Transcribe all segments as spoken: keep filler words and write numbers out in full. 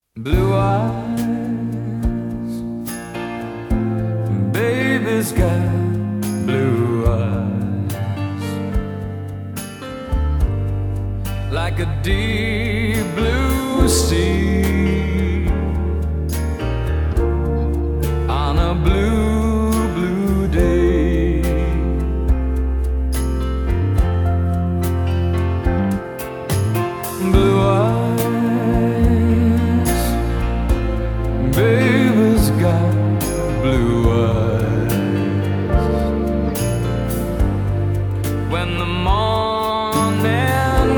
Blue eyes, baby's got blue eyes, like a deep blue sea on a blue, blue day. Blue eyes, baby's got blue eyes. When the morning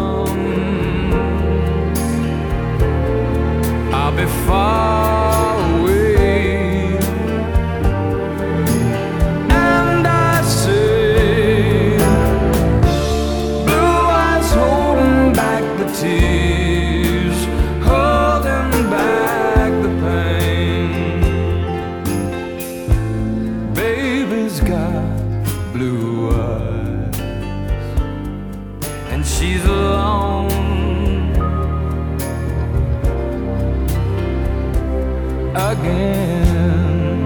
comes, I'll be far away, and I say, blue eyes holding back the tears, holding back the pain. Baby's got blue eyes, and she's alone again.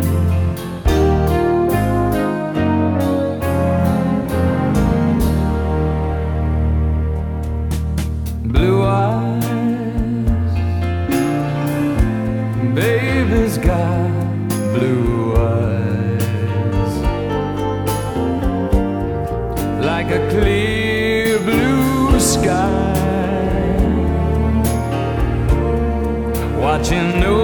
Blue eyes, baby's got blue eyes, like a clear blue sky, watching